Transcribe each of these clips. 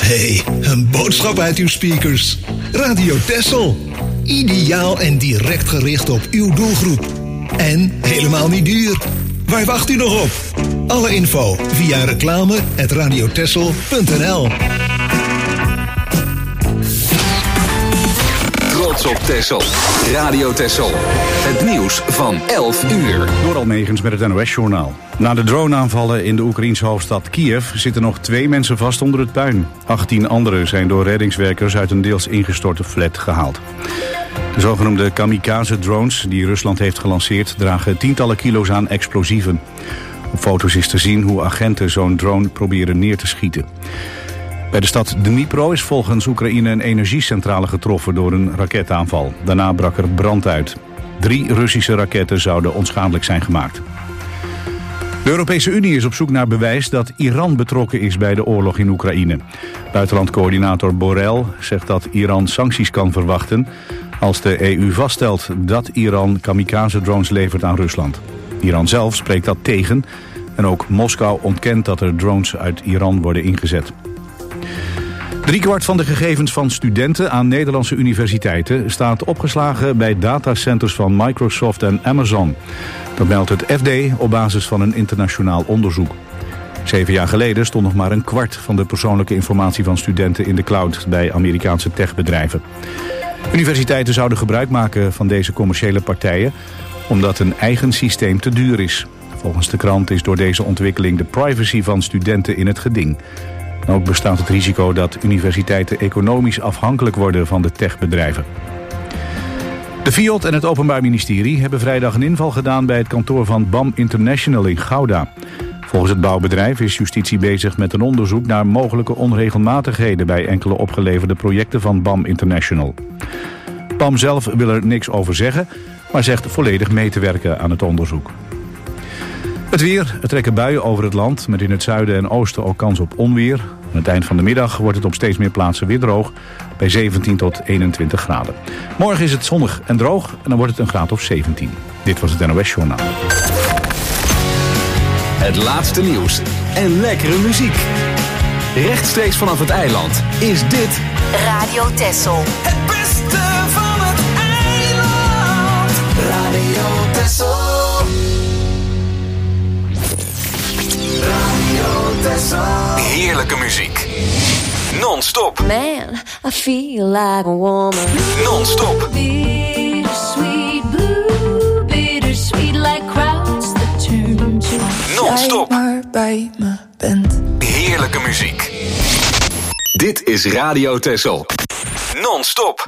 Hey, een boodschap uit uw speakers. Radio Texel. Ideaal en direct gericht op uw doelgroep. En helemaal niet duur. Waar wacht u nog op? Alle info via reclame@radiotexel.nl. Trots op Texel. Radio Texel. Het nieuws van 11 uur. Door Almegens met het NOS-journaal. Na de droneaanvallen in de Oekraïense hoofdstad Kiev zitten nog 2 mensen vast onder het puin. 18 anderen zijn door reddingswerkers uit een deels ingestorte flat gehaald. De zogenoemde kamikaze-drones die Rusland heeft gelanceerd dragen tientallen kilo's aan explosieven. Op foto's is te zien hoe agenten zo'n drone proberen neer te schieten. Bij de stad Dnipro is volgens Oekraïne een energiecentrale getroffen door een raketaanval. Daarna brak er brand uit. 3 Russische raketten zouden onschadelijk zijn gemaakt. De Europese Unie is op zoek naar bewijs dat Iran betrokken is bij de oorlog in Oekraïne. Buitenlandcoördinator Borrell zegt dat Iran sancties kan verwachten als de EU vaststelt dat Iran kamikaze-drones levert aan Rusland. Iran zelf spreekt dat tegen en ook Moskou ontkent dat er drones uit Iran worden ingezet. 3/4 van de gegevens van studenten aan Nederlandse universiteiten staat opgeslagen bij datacenters van Microsoft en Amazon. Dat meldt het FD op basis van een internationaal onderzoek. 7 jaar geleden stond nog maar 1/4 van de persoonlijke informatie van studenten in de cloud bij Amerikaanse techbedrijven. Universiteiten zouden gebruik maken van deze commerciële partijen omdat een eigen systeem te duur is. Volgens de krant is door deze ontwikkeling de privacy van studenten in het geding. Ook bestaat het risico dat universiteiten economisch afhankelijk worden van de techbedrijven. De FIOD en het Openbaar Ministerie hebben vrijdag een inval gedaan bij het kantoor van BAM International in Gouda. Volgens het bouwbedrijf is justitie bezig met een onderzoek naar mogelijke onregelmatigheden bij enkele opgeleverde projecten van BAM International. BAM zelf wil er niks over zeggen, maar zegt volledig mee te werken aan het onderzoek. Het weer, er trekken buien over het land, met in het zuiden en oosten ook kans op onweer. Aan het eind van de middag wordt het op steeds meer plaatsen weer droog, bij 17 tot 21 graden. Morgen is het zonnig en droog en dan wordt het een graad of 17. Dit was het NOS Journaal. Het laatste nieuws en lekkere muziek. Rechtstreeks vanaf het eiland is dit Radio Texel. Het beste van het eiland. Radio Texel. heerlijke muziek. Non-stop. Man, I feel like a woman. Non-stop. Bittersweet blue, bittersweet like crowds that turn to. Non-stop. Maar bij me bent. Heerlijke muziek. Dit is Radio Texel. Non-stop.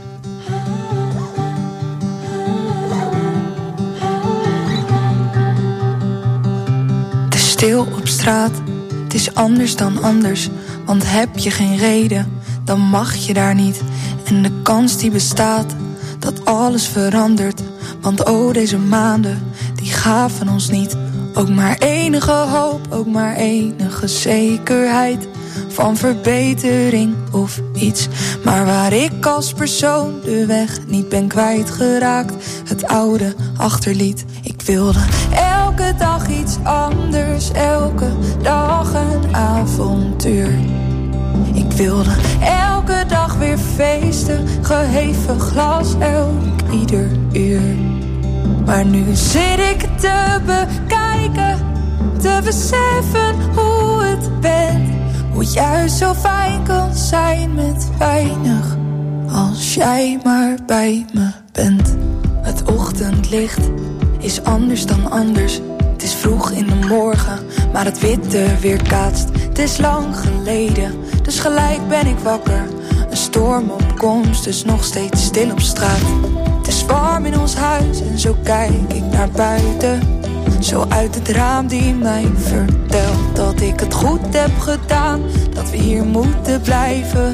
Het is stil op straat, het is anders dan anders. Want heb je geen reden, dan mag je daar niet. En de kans die bestaat, dat alles verandert. Want oh, deze maanden, die gaven ons niet. Ook maar enige hoop, ook maar enige zekerheid van verbetering of iets. Maar waar ik als persoon de weg niet ben kwijtgeraakt, het oude achterliet. Ik wilde elke dag iets anders, elke dag een avontuur. Ik wilde elke dag weer feesten, geheven glas ieder uur. Maar nu zit ik te bekijken, te beseffen hoe het bent. Hoe het juist zo fijn kan zijn met weinig, als jij maar bij me bent. Het ochtendlicht is anders dan anders. Het is vroeg in de morgen, maar het witte weerkaatst. Het is lang geleden, dus gelijk ben ik wakker. Een storm op komst, dus nog steeds stil op straat. Het is warm in ons huis en zo kijk ik naar buiten. Zo uit het raam die mij vertelt dat ik het goed heb gedaan, dat we hier moeten blijven.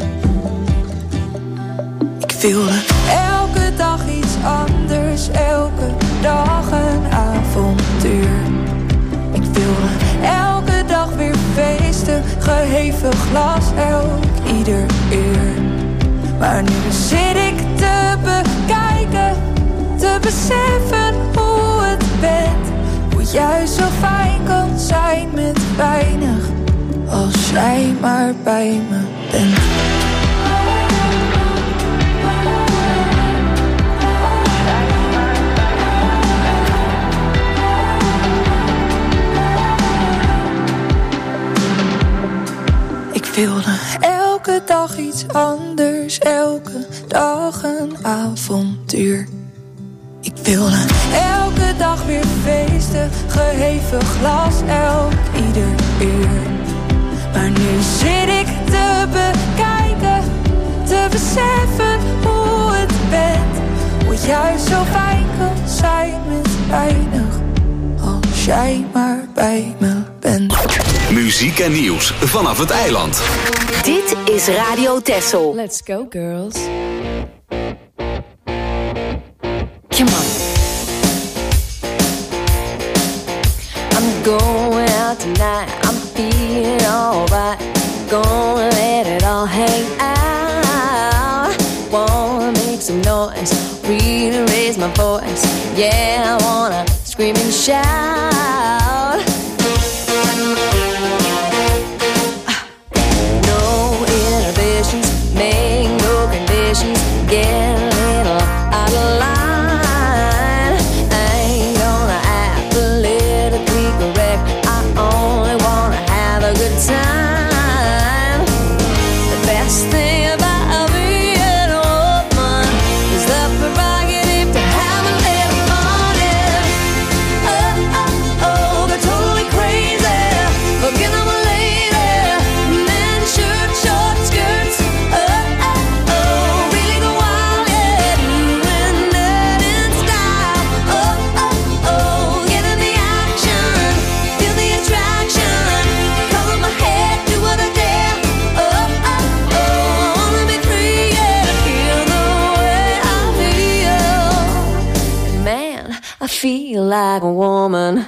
Ik wilde elke dag iets anders, elke dag een avontuur. Ik wilde elke dag weer feesten, geheven glas ieder uur. Maar nu zit ik te bekijken, te beseffen hoe het bent. Hoe het juist zo fijn kan zijn met weinig, als jij maar bij me bent. Ik wilde elke dag iets anders, elke dag een avontuur. Ik wilde elke dag weer feesten, geheven glas ieder uur. Maar nu zit ik te bekijken, te beseffen hoe het bent. Hoe het juist zo fijn kan zijn met weinig, als jij maar bij me bent. Muziek en nieuws vanaf het eiland. Dit is Radio Texel. Let's go, girls. Come on. I'm going out tonight, I'm feeling alright. Gonna let it all hang out. Wanna make some noise, really raise my voice. Yeah, I wanna scream and shout. No inhibitions, make no conditions. Get a little out of line. I ain't gonna act politically correct, I only wanna have a good time. The best thing about being a woman is the prerogative to have a little fun. Oh, oh, oh, they're totally crazy, forget I'm a lady. Men, shirt, short skirts. Oh, oh, oh, really go wild, yeah, doing that in style. Oh, oh, oh, get in the action, feel the attraction, color my head, do what I dare. Oh, oh, oh, I wanna be free, yeah, feel the way I feel. Man, I feel like a woman.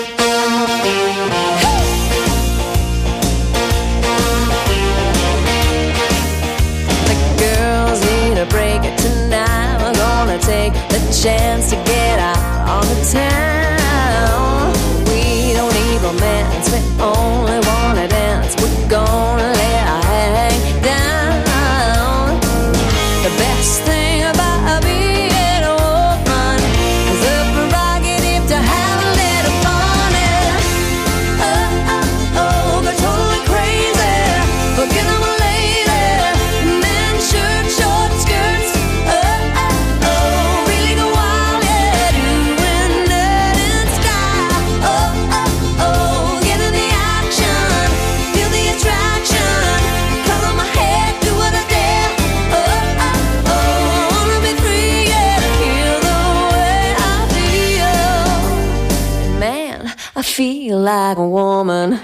The girls need a break tonight. We're gonna take the chance to get out on the town. We don't need romance, we only wanna dance. We're gonna let our hang down. The best thing about being a woman is the prerogative to have a little fun. Oh, oh, oh, they're totally crazy, forget I'm a lady. Men, shirt, short skirts. Oh, oh, oh, really go wild, yeah, doing that in style. Oh, oh, oh, get in the action, feel the attraction, color my head, do what I dare. Oh, oh, oh, I wanna be free, yeah, feel the way I feel. Man, I feel like a woman.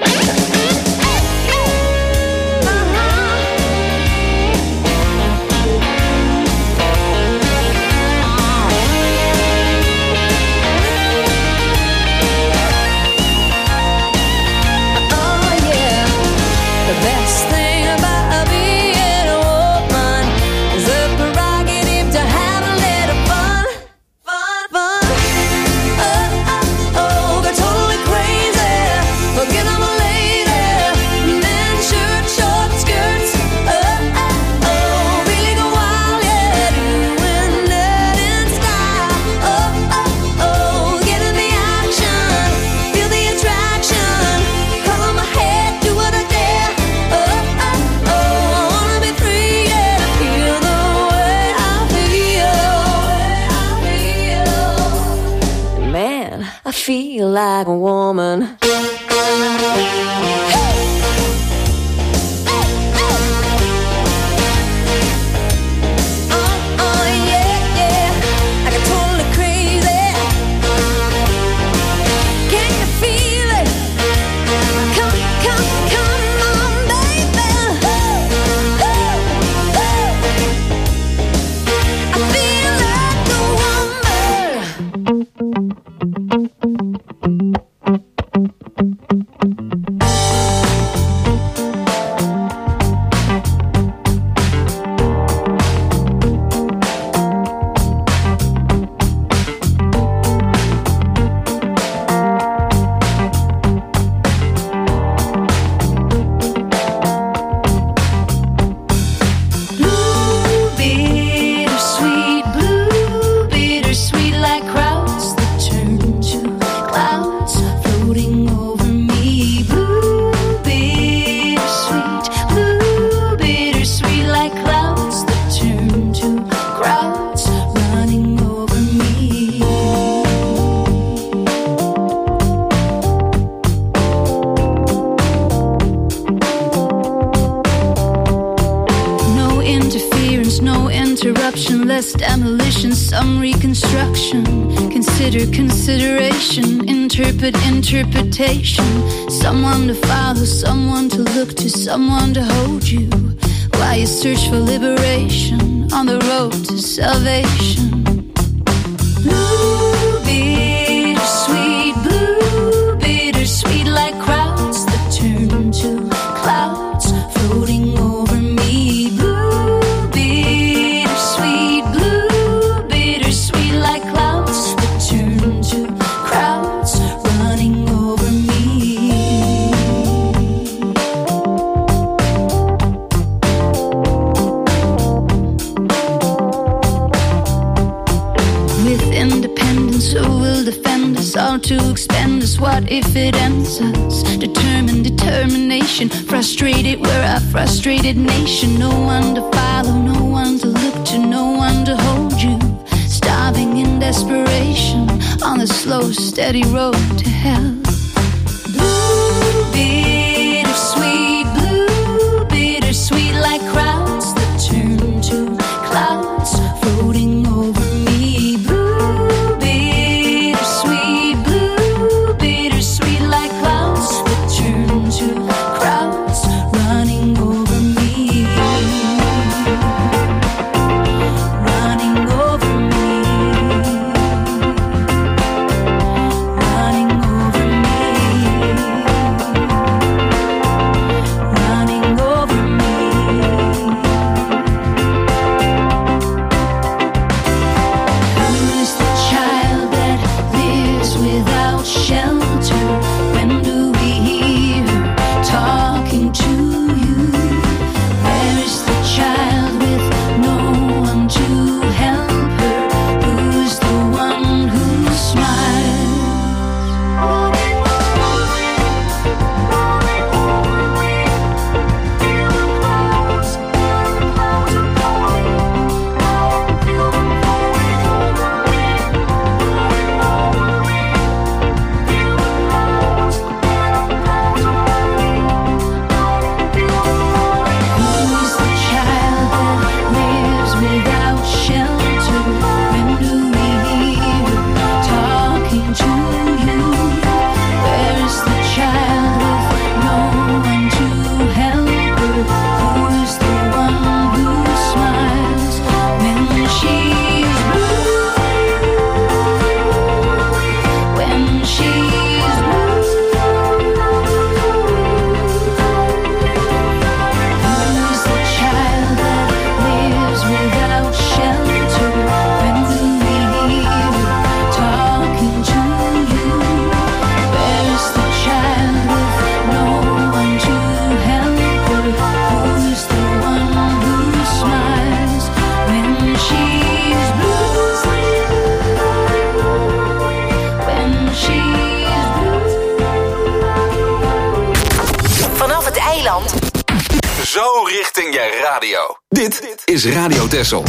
Oh yeah, the best thing about being a woman is the prerogative to have a little fun, fun, fun. Oh, oh, oh, they're totally crazy, forget I'm a lady. Men, shirt, short skirts. Oh, oh, oh, really go wild, yeah, doing that in style. Oh, oh, oh, get in the action, feel the attraction, color my head, do what I dare. Oh, oh, oh, I wanna be free, yeah, feel the way I feel. Man, I feel like a woman. Oh, yeah, yeah, I get totally crazy. Can you feel it? Come, come, come on, baby. I feel like a woman. less demolition, some reconstruction. Consider consideration, interpret interpretation. Someone to follow, someone to look to, someone to hold you while you search for liberation on the road to salvation. Blue, bittersweet, blue, bittersweet, like crowds that turn to clouds floating over me. Blue, bittersweet, blue, bittersweet, like clouds that turn to crowds running over me. With independence, who will defend us? All to expend us. What if it ends us? Determined determination, frustrated, we're a frustrated nation. No one to follow, no one to look to, no one to hold you. Starving in desperation on the slow, steady road to hell. Blue, bittersweet, blue, bittersweet, like crowds that turn to clouds floating over me. Blue, bittersweet, blue, bittersweet, like clouds that turn to crowds running over me. Running over me. Running over me. Running over me. Who's the child that lives without shelter? When do we hear her talking to you? Where is the child with no one to help her? Who's the one who smiles? Who's the child that lives without shelter? When do we hear her talking to you? Where is the child with no one to help her? Who's the one who smiles when she's blue? When she's blue. Who's the child that lives without shelter? When do we hear her talking to you? Where's the child with no one to help her? Who's the one who smiles when she's blue? When she's blue. Vanaf het eiland. Zo richting je radio. Dit is Radio Texel.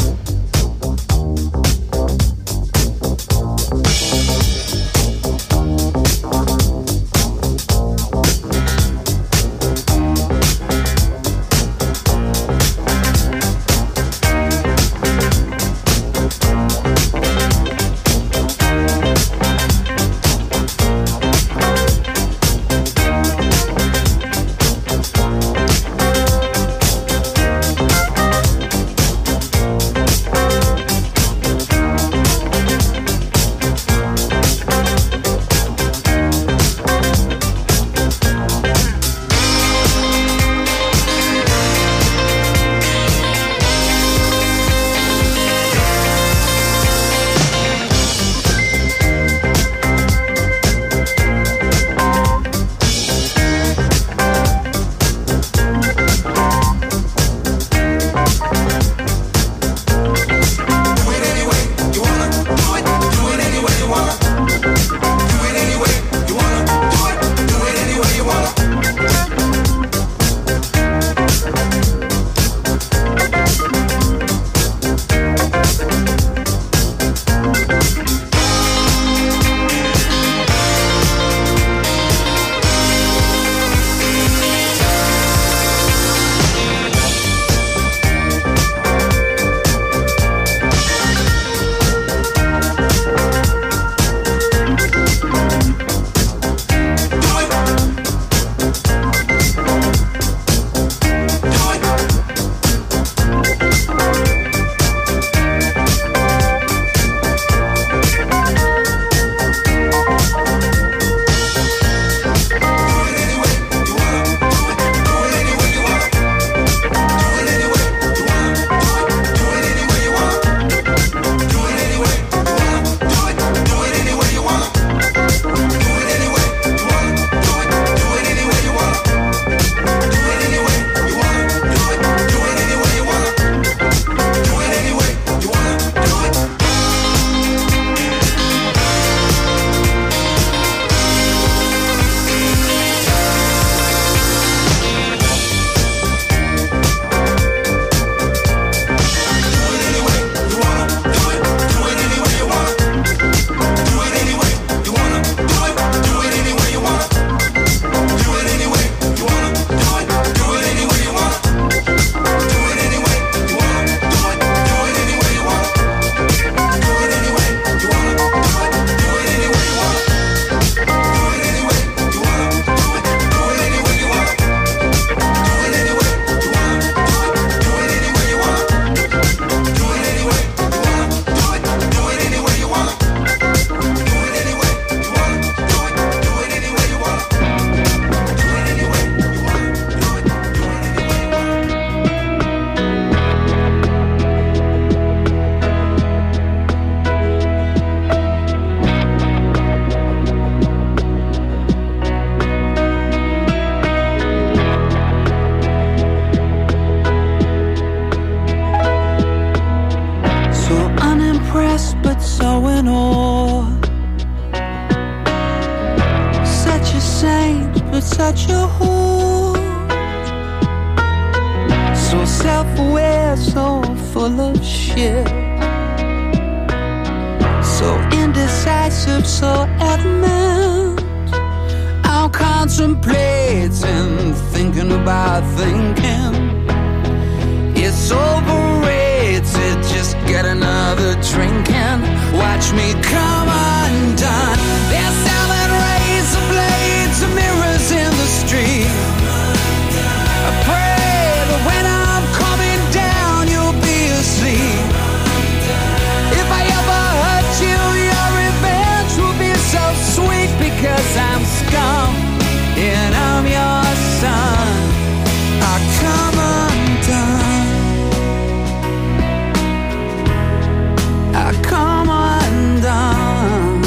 persuasive, so adamant. I'm contemplating, thinking about thinking. It's overrated, just get another drink and watch me come undone. They're selling razor blades and mirrors in the street. I pray that when I'm coming down, you'll be asleep. If I ever hurt you, your revenge will be so sweet, because I'm scum and I'm your son. I come undone. I come undone.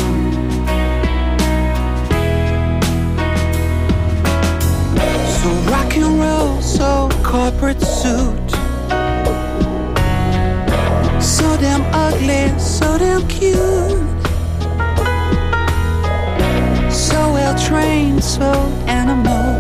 So rock and roll, so corporate suit, so damn ugly, so damn cute, so well trained, so animal.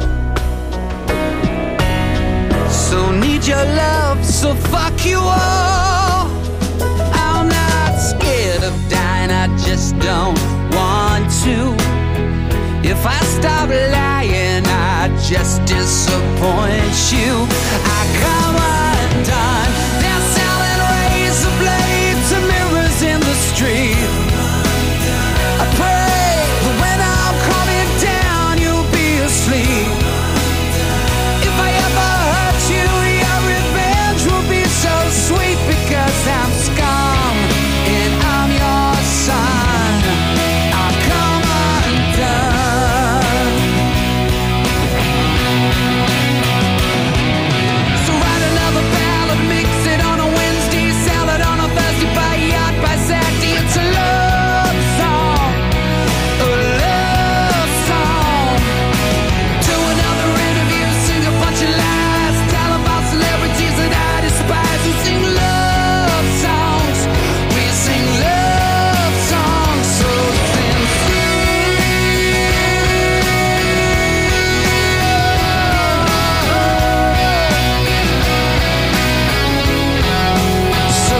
So need your love, so fuck you all. I'm not scared of dying, I just don't want to. If I stop lying, I just disappoint you. I come undone. They're selling razor blades and mirrors in the street. I pray that when I'm coming down, you'll be asleep. If I ever hurt you, your revenge will be so sweet, because I'm scum and I'm your son. I come undone. So write another ballad, mix it on a Wednesday, sell it on a Thursday, buy a yacht by Saturday. It's a love song, a love song. Do another interview, sing a bunch of lies, tell about celebrities that I despise. We sing love songs, we sing love songs, so sincere, so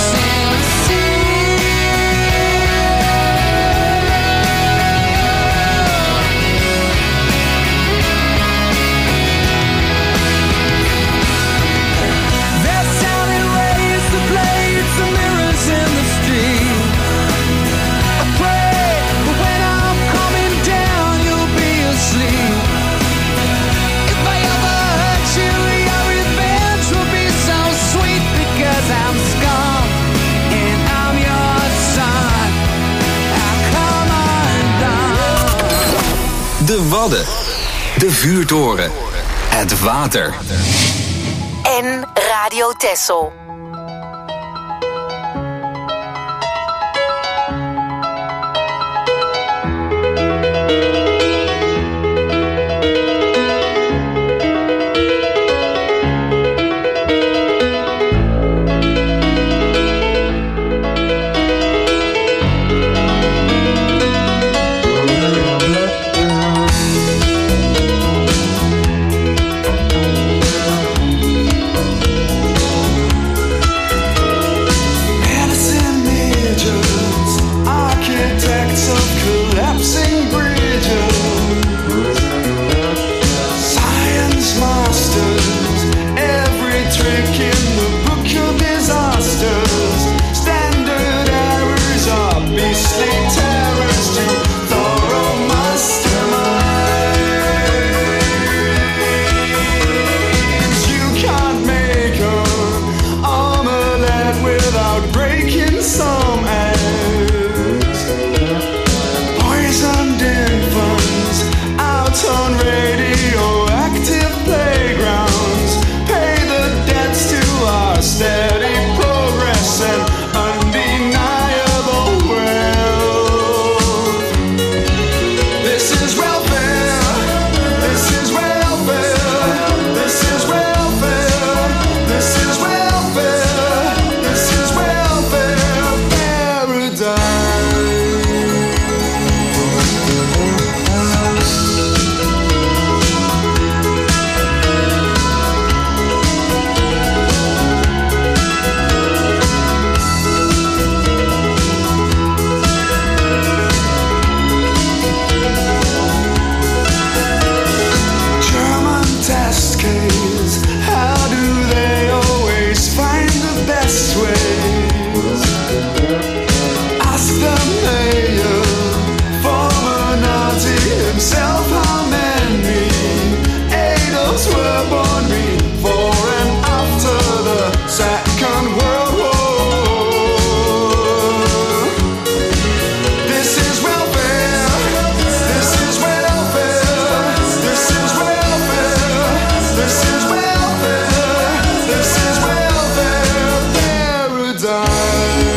they're selling razor blades and mirrors in the street. I pray that when I'm coming down, you'll be asleep. If I ever hurt you, your revenge will be so sweet, because I'm scum and I'm your son. I come undone. De Wadden. De Vuurtoren. Het water. En Radio Texel. ways? How do they always find the best ways? Ask the mayor, former Nazi himself, how many adults were born before and after the Second World War. This is welfare, this is welfare, this is welfare, this is welfare, this is welfare paradise.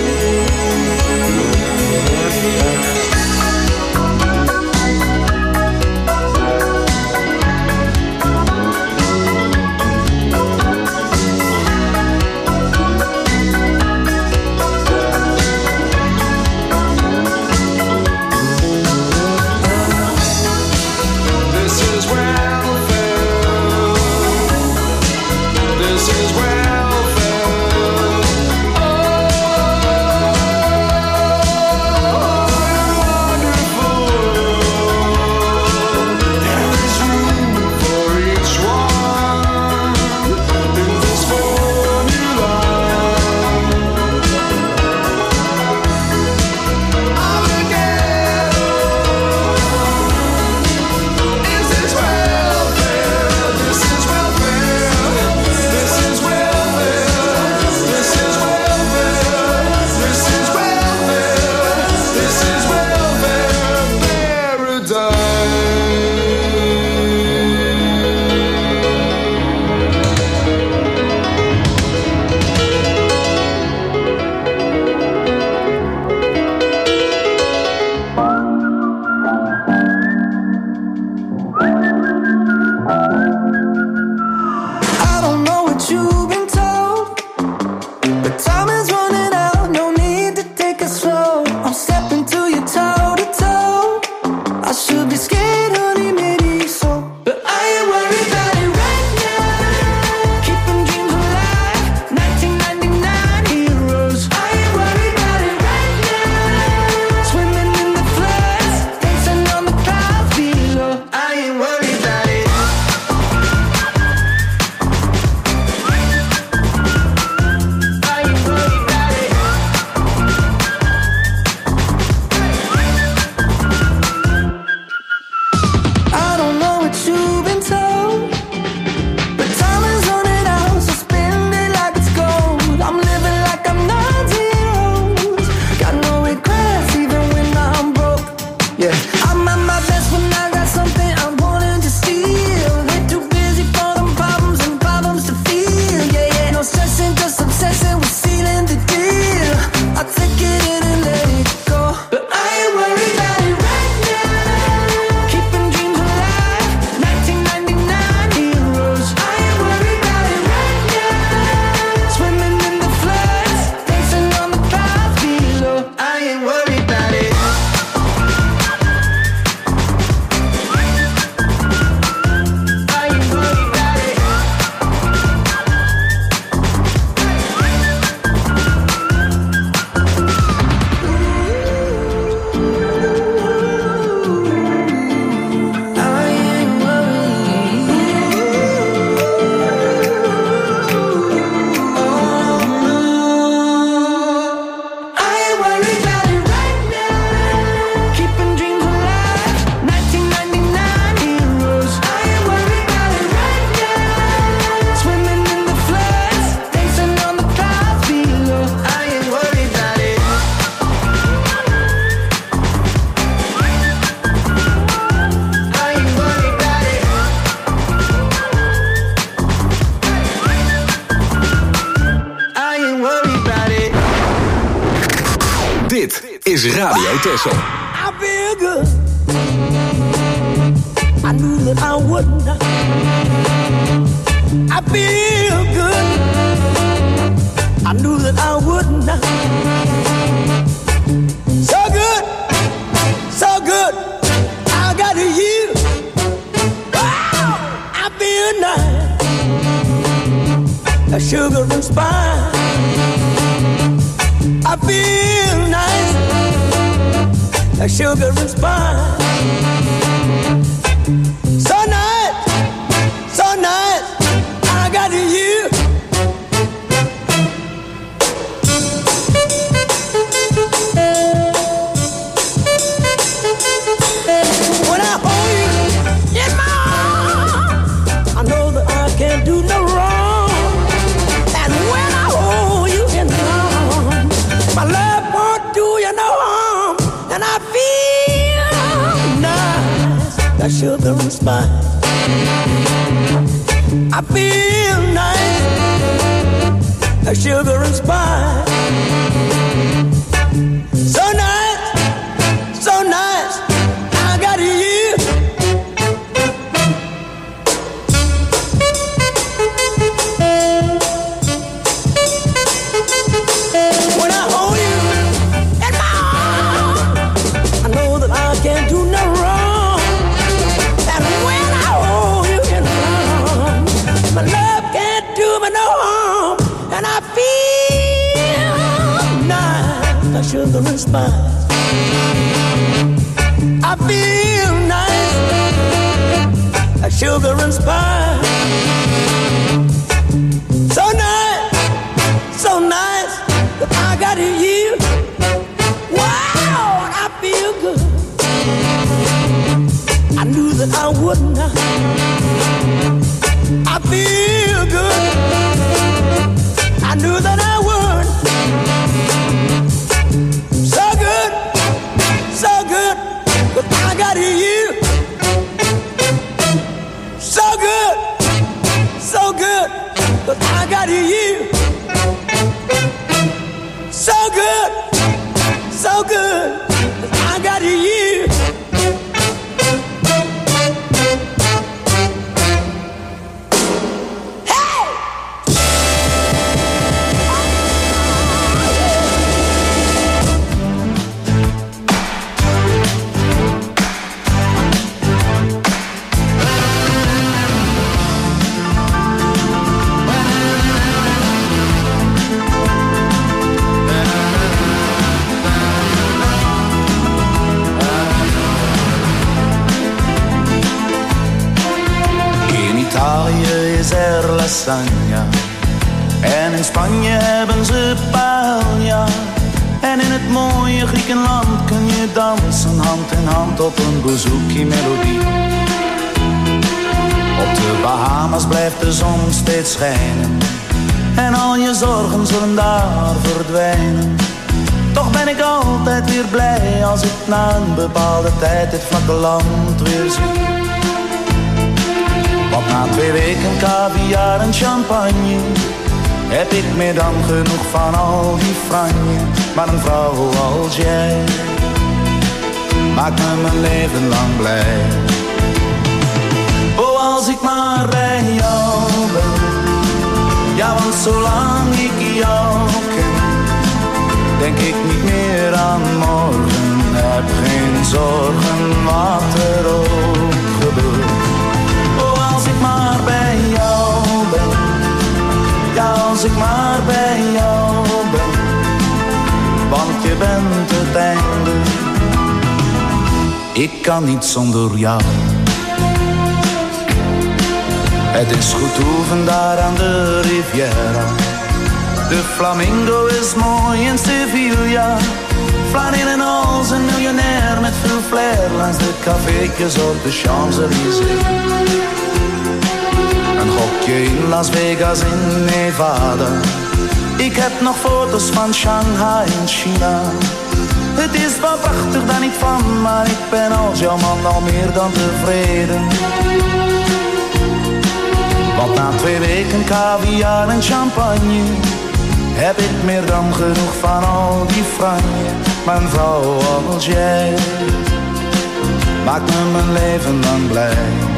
is Radio Texel. I feel good. I knew that I wouldn't. I feel good. I knew that I wouldn't. So good, so good. I got you. Wow, I feel nice. A sugar and spice. I feel nice. A sugar and spice. So nice, so nice. you. When I hold you in my arms, I know that I can't do no wrong. And when I hold you in my arms, my love won't do you no harm. And I feel nice, that sugar and spice. I feel nice, like sugar and spice. So nice, so nice, I got you. When I hold you in my arms, I know that I can't do no wrong. And when I hold you in my arms, my love can't do me no harm. And I feel nice, like sugar and spice. I feel nice, like sugar and spice. So nice, that I got you. Wow, and I feel good. I knew that I would not. I feel good. I knew that I would. So good, but I got you. So good, but I got you. So good, but I got you. Is er lasagne en in Spanje hebben ze paella. En in het mooie Griekenland kun je dansen hand in hand op een bouzouki-melodie. Op de Bahamas blijft de zon steeds schijnen en al je zorgen zullen daar verdwijnen. Toch ben ik altijd weer blij als ik na een bepaalde tijd dit vlakke land weer zie. Want na 2 weken caviar en champagne heb ik meer dan genoeg van al die franje. Maar een vrouw als jij maakt me mijn leven lang blij. Oh, als ik maar bij jou ben. Ja, want zolang ik jou ken, denk ik niet meer aan morgen. Heb geen zorgen wat er ook gebeurt. Als ik maar bij jou ben, ja, als ik maar bij jou ben, want je bent het einde. Ik kan niet zonder jou. Het is goed oefen daar aan de Riviera. De flamingo is mooi in Sevilla. Flaneel en als een miljonair met veel flair langs de caféetjes op de Champs-Élysées. Een gokje in Las Vegas in Nevada. Ik heb nog foto's van Shanghai in China. Het is wel prachtig, daar niet van, maar ik ben als jouw man al meer dan tevreden. Want na 2 weken caviar en champagne heb ik meer dan genoeg van al die franje. Mijn vrouw als jij maakt me mijn leven lang blij.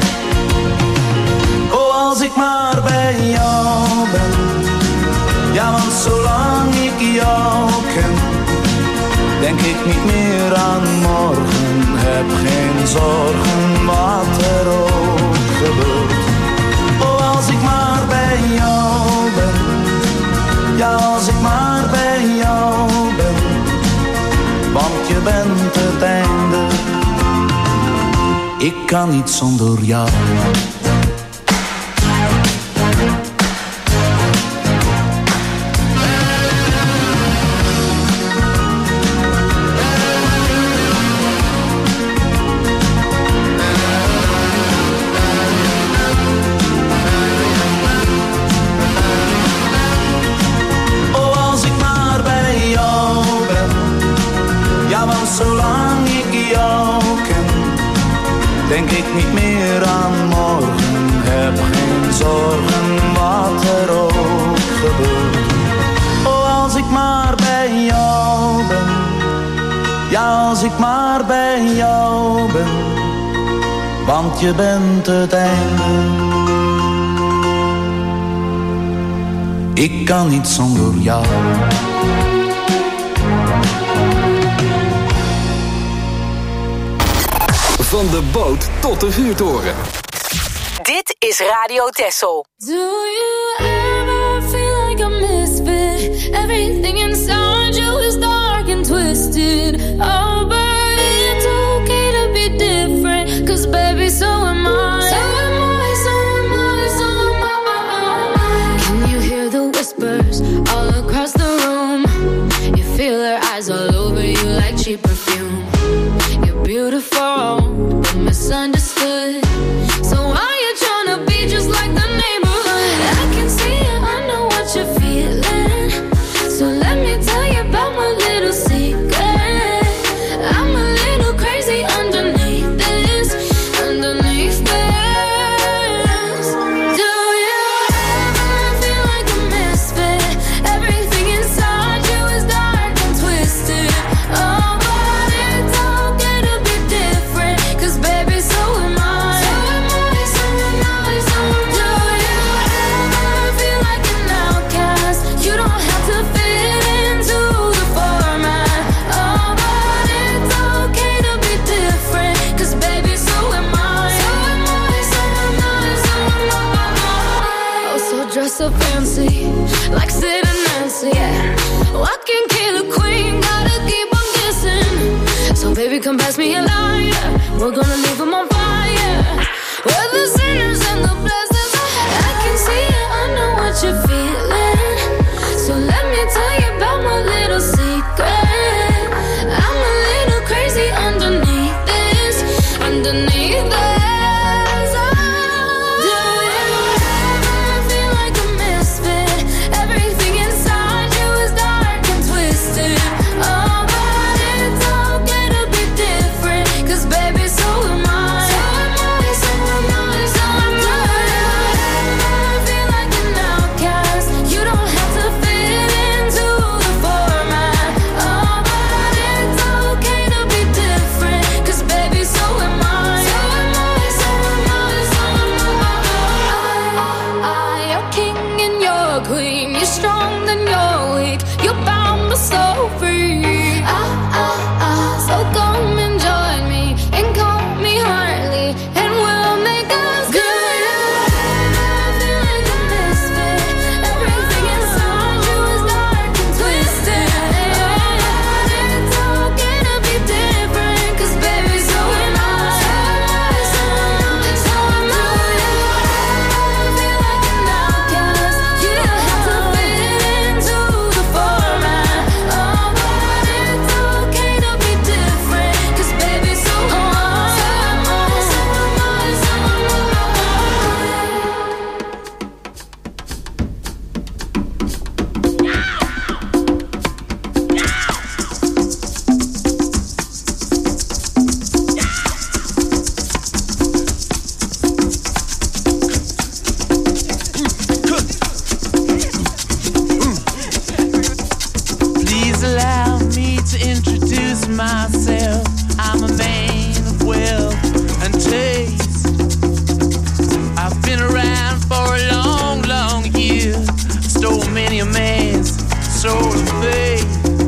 Oh, als ik maar bij jou ben. Ja, want zolang ik jou ken, denk ik niet meer aan morgen. Heb geen zorgen wat er ook gebeurt. Oh, als ik maar bij jou ben. Ja, als ik maar bij jou ben. Want je bent het einde. Ik kan niet zonder jou. niet meer aan morgen, heb geen zorgen wat er ook gebeurt. Oh, als ik maar bij jou ben, ja, als ik maar bij jou ben, want je bent het einde. Ik kan niet zonder jou. Van de boot tot de vuurtoren. Dit is Radio Texel. Do you ever feel like a misfit? Everything inside you is dark and twisted. Oh, but it's okay to be different, 'cause baby, so am I. So am I, so am I, so am I. Can you hear the whispers all across the room? You feel her eyes all over you like cheap perfume. You're beautiful, but misunderstood. So why you tryna be just like the neighborhood? I can see it, I know what you're feeling. So let me tell you about my little secret. I'm a little crazy underneath this, underneath this. Do you ever feel like a misfit? Everything inside you is dark and twisted. Oh, but it's okay to be different, 'cause baby, so am I. So am I, so am I, so am I. Do you ever feel like an outcast? You don't have to fit into the format. Oh, but it's okay to be different, 'cause baby, so am I. So am I, so am I, so am I. Oh, so dress so fancy, like Sid and Nancy, yeah. Walking kill a queen, gotta keep on kissing. So baby, come pass me a lighter, we're gonna leave them on fire. We're the sinners and the blessings. I can see it, I know what you're feeling. So let me tell you about my little secret. I'm a little crazy underneath this, underneath this. Do you ever feel like a misfit? Everything inside you is dark and twisted. Oh, but it's okay to be different, 'cause baby, so am I. So am I, so am I, so am I. Do you ever feel like an outcast? You don't have to fit into the format. Oh, but it's okay to be different, 'cause baby, so am I. So am I, so am I, so am I. You're king and you're queen. You're strong then you're weak. You're bound but so free. So come and join me and call me Harley, and we'll make us good. Feel like a misfit. Everything inside you is dark and twisted. It's okay to be different, 'cause baby, so am I. So am I, so am I. Feel like an outcast. You don't have to fit into the format. Oh, but it's okay to be different, 'cause baby, so am I. So am I, so am I, so am I. Please allow me to introduce myself. I'm a man of wealth and taste. I've been around for a long, long year. Stole many a man's soul of faith.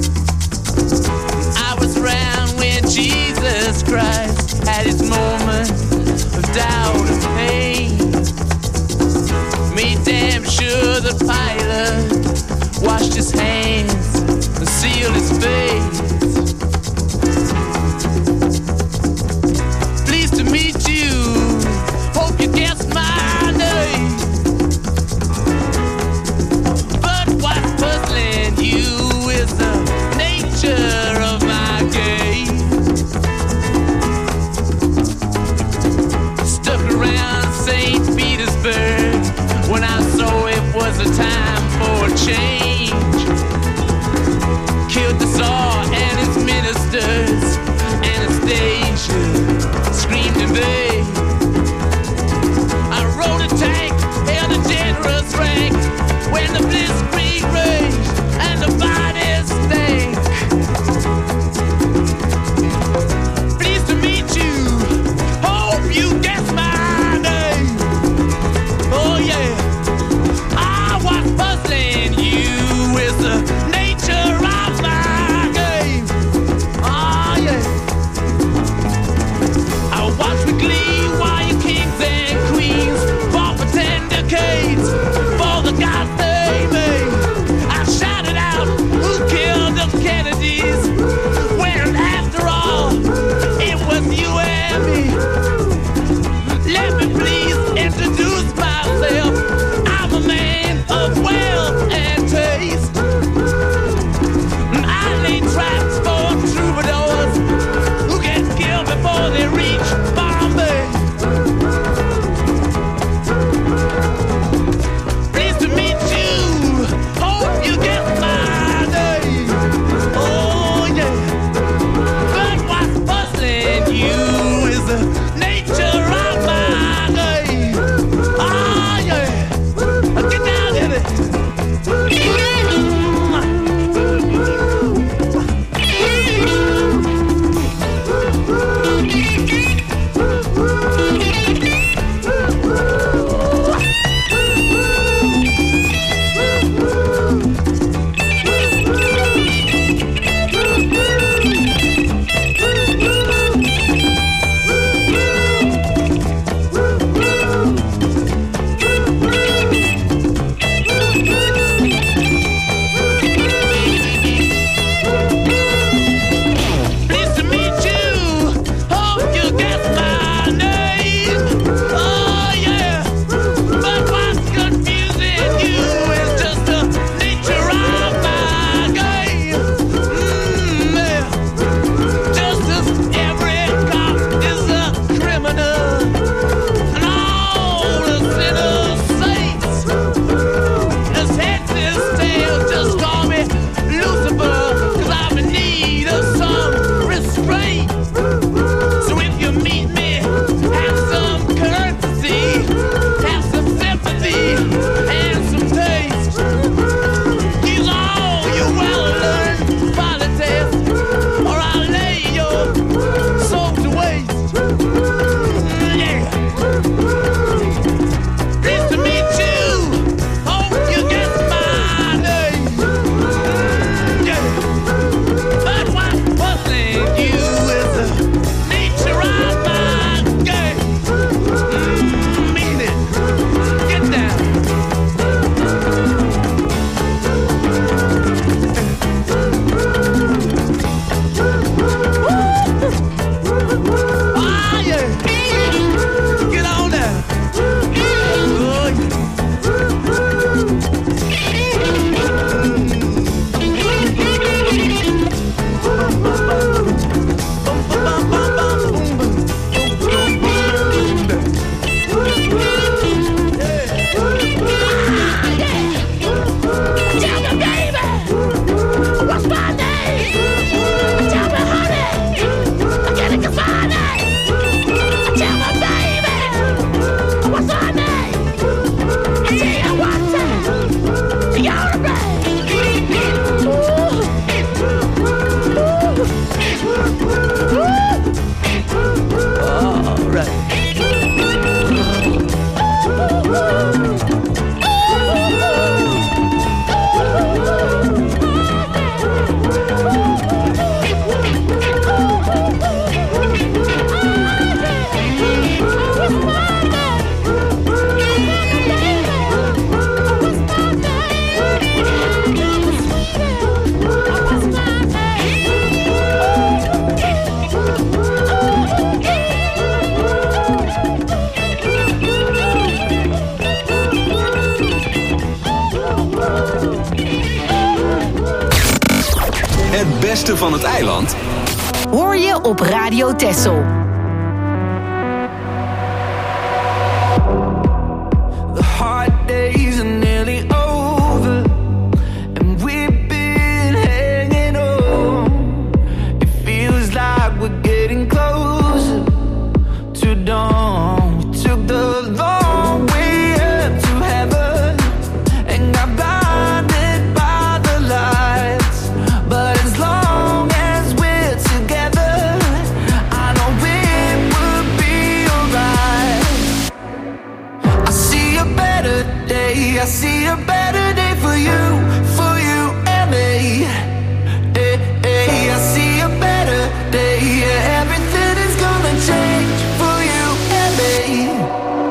I was around when Jesus Christ had his moment of doubt and pain. Made damn sure that Pilate washed his hands and sealed his face. Pleased to meet you. Hope you guessed my name. But what's puzzling you is the nature of my game. Stuck around St. Petersburg when I saw it was a time for a change. Killed the Tsar and his ministers. Anastasia screamed in vain. beste van het eiland hoor je op Radio Texel. The hard days are nearly over, and we've been hanging on. It feels like we're getting closer to dawn. We took the long way up to heaven and got blinded by the lights. But as long as we're together, I know it will be alright. I see a better day, I see a better day for you and me. Hey, hey, I see a better day, yeah, everything is gonna change for you and me.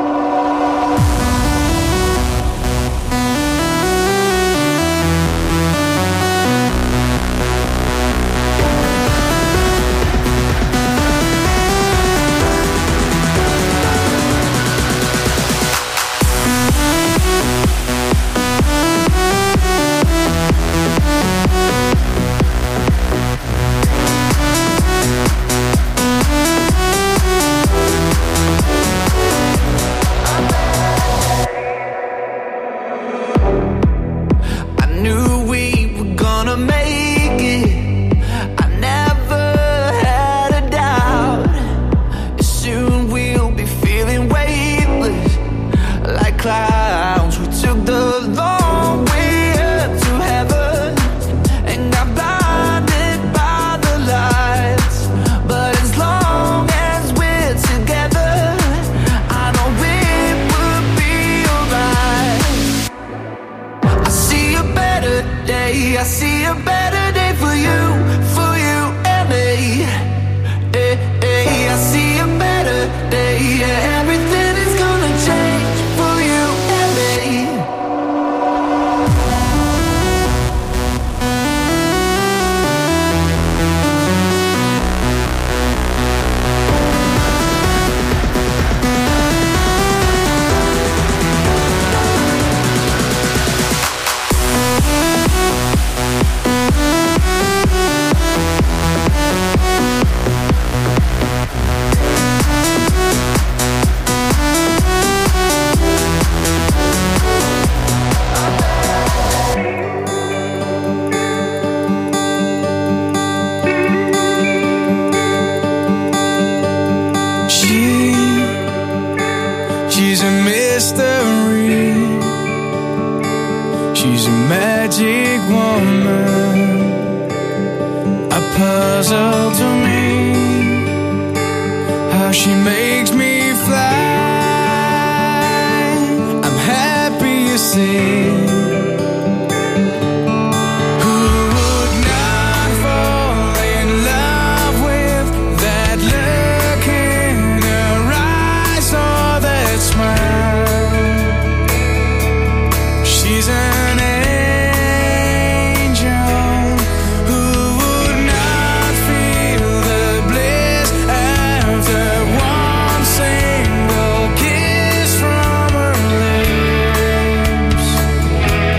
I knew we were gonna make it. I never had a doubt. Soon we'll be feeling weightless like clouds. We took the long way up to heaven and got blinded by the lights. But as long as we're together, I know it will be alright. I see a better day, I see a better day for you and me. Hey, hey, I see a better day, yeah, everything is gonna change for you and me. She's a mystery. She's a magic woman, a puzzle to me. How she makes me fly. I'm happy you see. Who would not fall in love with that look in her eyes or that smile? She's an angel. Who would not feel the bliss after one single kiss from her lips?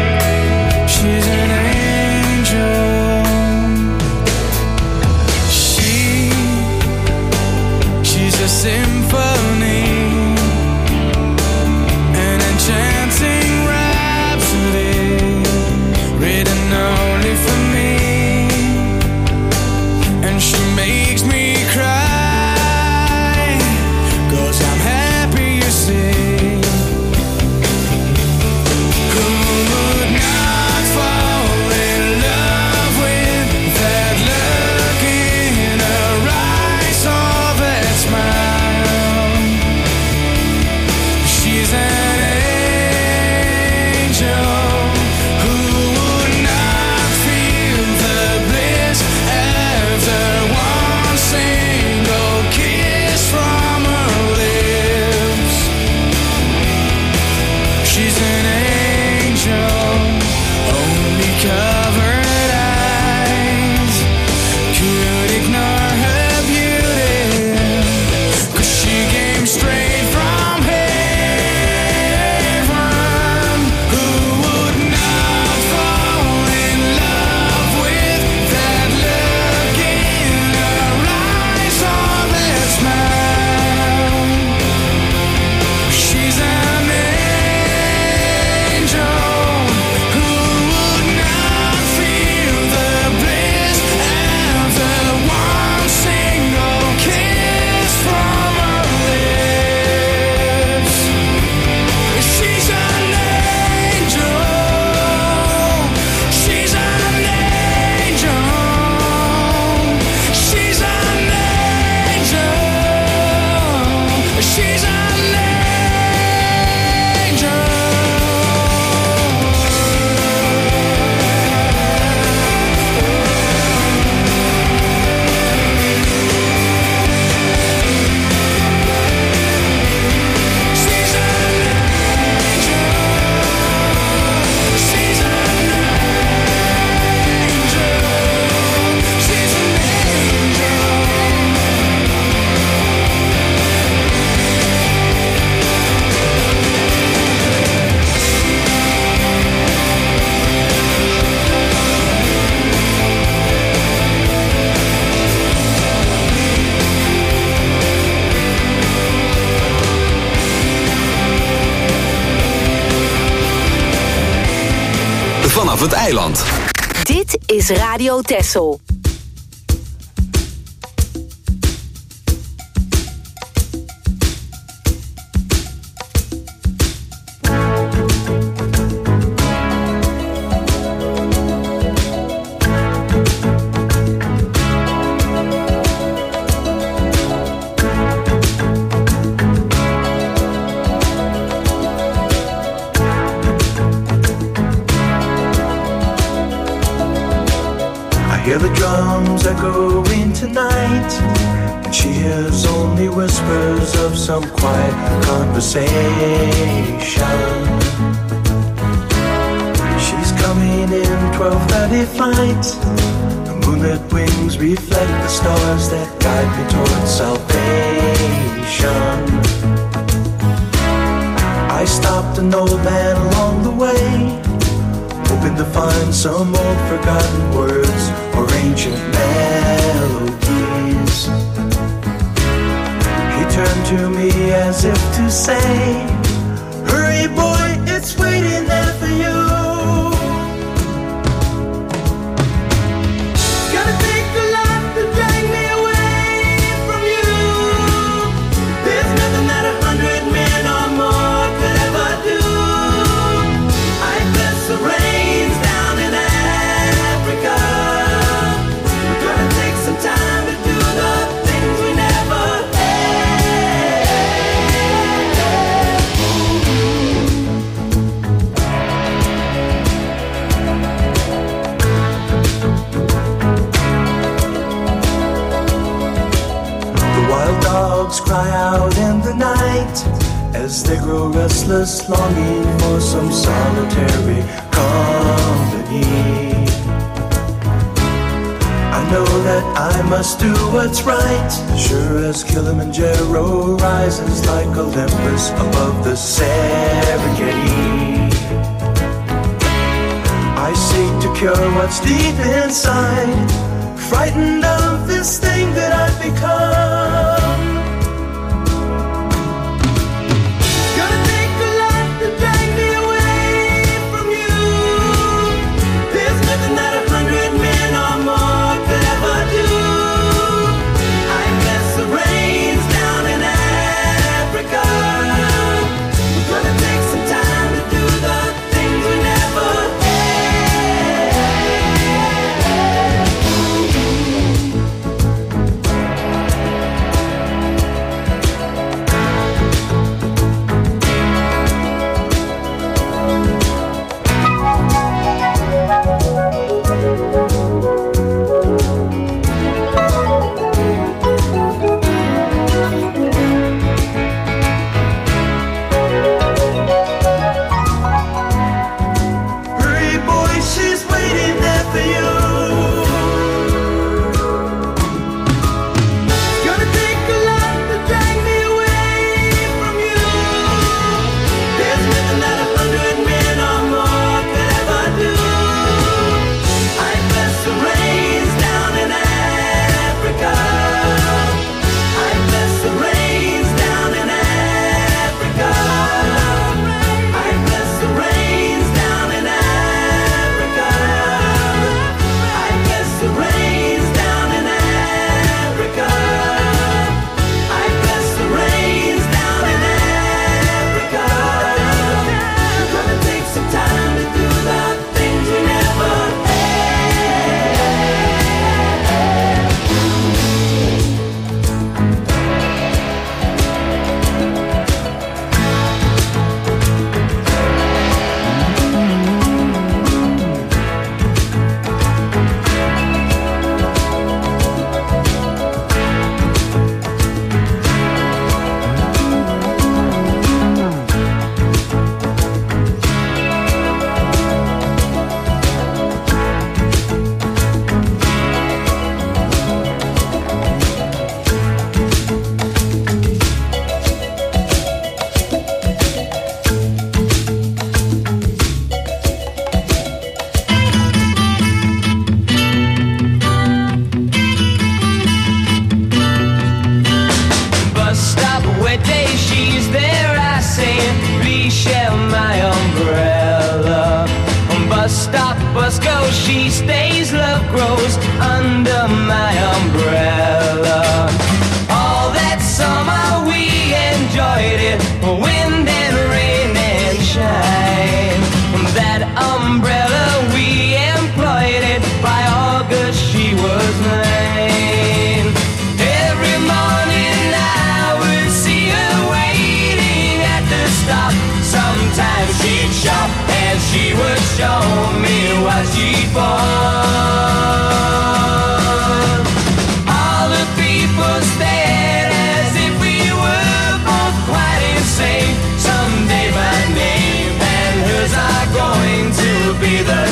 vanaf het eiland. Dit is Radio Texel. Hear the drums echoing tonight, and she hears only whispers of some quiet conversation. She's coming in 12:30 flight. The moonlit wings reflect the stars that guide me towards salvation. I stopped an old man along the way, hoping to find some old forgotten words or ancient melodies. He turned to me as if to say, hurry boy, it's waiting there for you. Gotta take a lot to drag me away from you. There's nothing that 100 men or more could ever do. I bless the rains down in Africa. We're gonna take some time to do the things we never The wild dogs cry out in the night as they grow restless, longing for some solitary company. I know that I must do what's right, sure as Kilimanjaro rises like Olympus above the Serengeti. I seek to cure what's deep inside, frightened of this thing that I've become. Gonna take a lot to drag me away from you. There's nothing that 100 men or more could ever do. I bless the rains down in Africa. We're gonna take some time to do the things we never stop, bus go, she stays, love grows under my umbrella. All that summer we enjoyed it, wind and rain and shine. That umbrella we employed it, by August she was mine. Every morning I would see her waiting at the stop. Sometimes she'd shop and she would show me what she bought. All the people stared as if we were both quite insane. Someday my name and hers are going to be the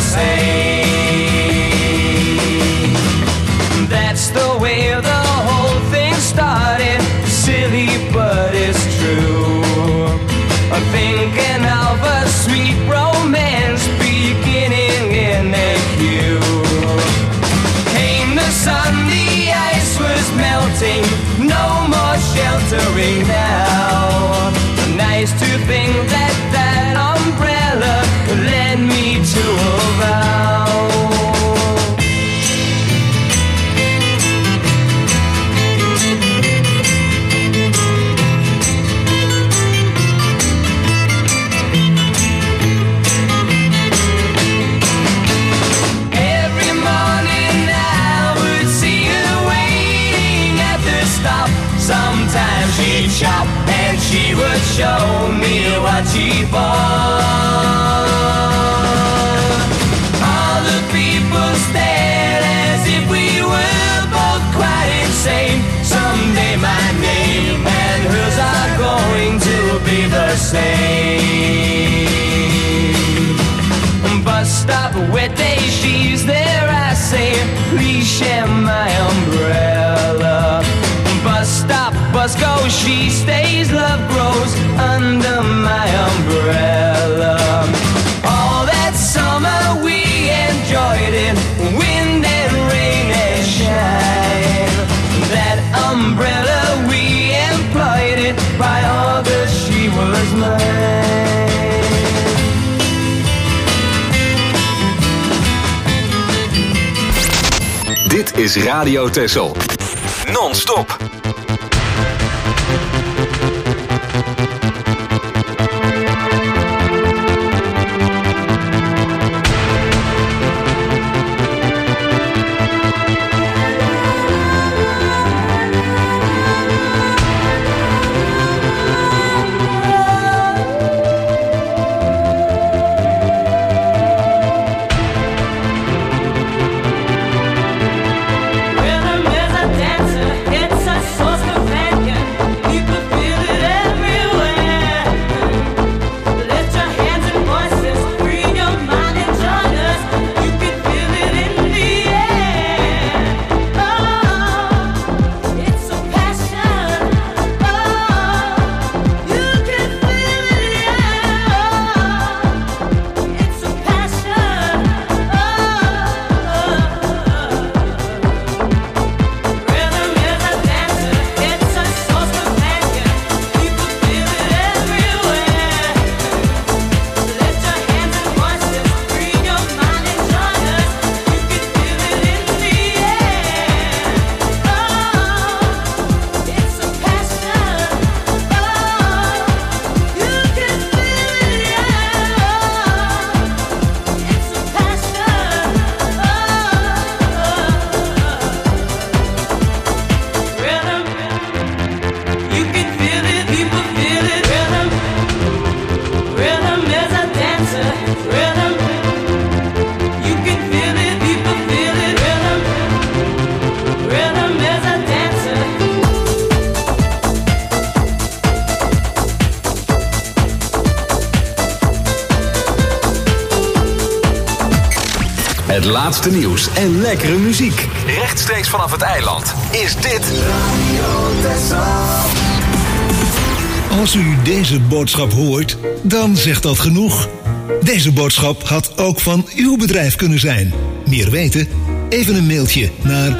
same. That's the way the whole thing started. Silly but it's true. I'm thinking of a sweet romance beginning in a queue. Came the sun, the ice was melting, no more sheltering now. Nice to think that that umbrella led me to a vow. Sometimes she'd shop and she would show me what she bought. All the people stared as if we were both quite insane. Someday my name and hers are going to be the same. Bus stop, wet day, she's there, I say, please share my umbrella. Bus stop, bus go, she stays, love grows under my umbrella. All that summer we enjoyed it, wind and rain and shine. That umbrella we employed it, by August she was mine. Dit is Radio Texel. Non-stop. Het laatste nieuws en lekkere muziek. Rechtstreeks vanaf het eiland is dit Als u deze boodschap hoort, dan zegt dat genoeg. Deze boodschap had ook van uw bedrijf kunnen zijn. Meer weten? Even een mailtje naar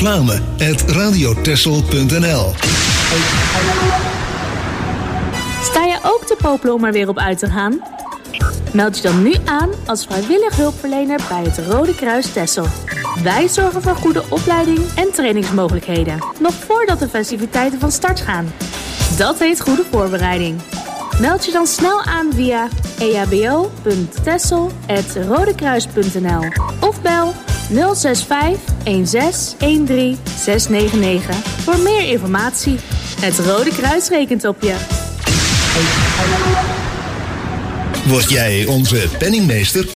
reclame@radiotexel.nl. Sta je ook te popelen om er weer op uit te gaan? Meld je dan nu aan als vrijwillig hulpverlener bij het Rode Kruis Texel. Wij zorgen voor goede opleiding en trainingsmogelijkheden, nog voordat de festiviteiten van start gaan. Dat heet goede voorbereiding. Meld je dan snel aan via ehbo.texel@rodekruis.nl of bel 065 16 13 699 voor meer informatie. Het Rode Kruis rekent op je. Word jij onze penningmeester?